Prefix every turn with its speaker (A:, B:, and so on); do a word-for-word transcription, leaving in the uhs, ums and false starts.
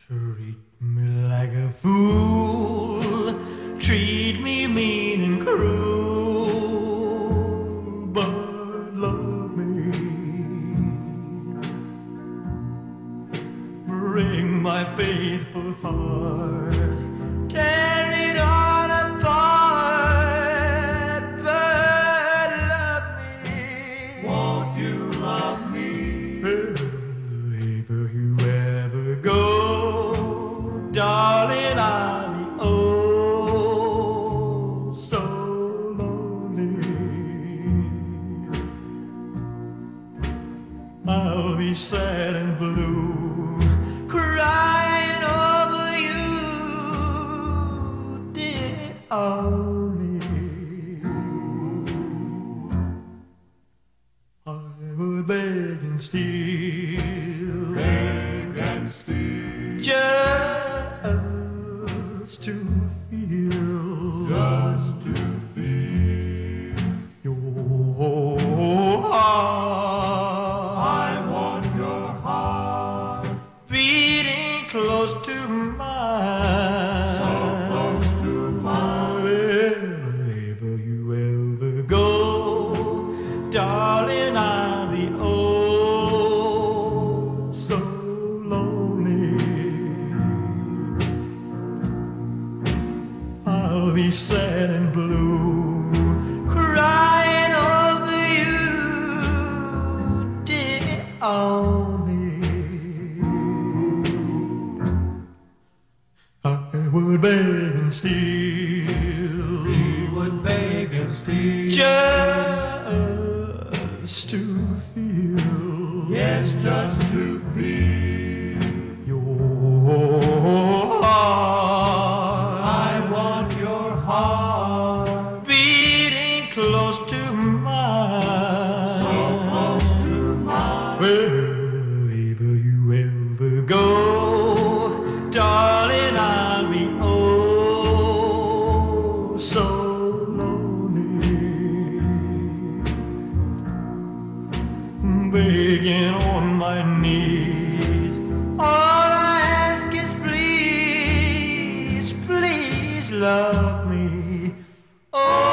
A: Treat me like a fool, treat me mean and cruel, but love me. Bring my faithful heart, tear it all apart, but love me.
B: Won't you love me?
A: If you ever go, darling, I'll be oh so lonely. I'll be sad and blue, crying over you, dear only. I would beg and steal,
B: Beg and steal,
A: just to feel,
B: just to feel
A: your heart.
B: I want your heart
A: Beating close to mine,
B: so close to mine.
A: Wherever you ever go, darling, I'll be oh so lonely. I'll be sad and blue, crying over you, dear only. I would beg and steal,
B: We would beg and steal,
A: just to feel,
B: yes, just to feel
A: your heart.
B: I want your heart
A: Beating close to mine,
B: so close to mine.
A: Wherever you ever go, darling, I'll be oh so lonely. Begging on my knees, all I ask is please, please love me. Oh,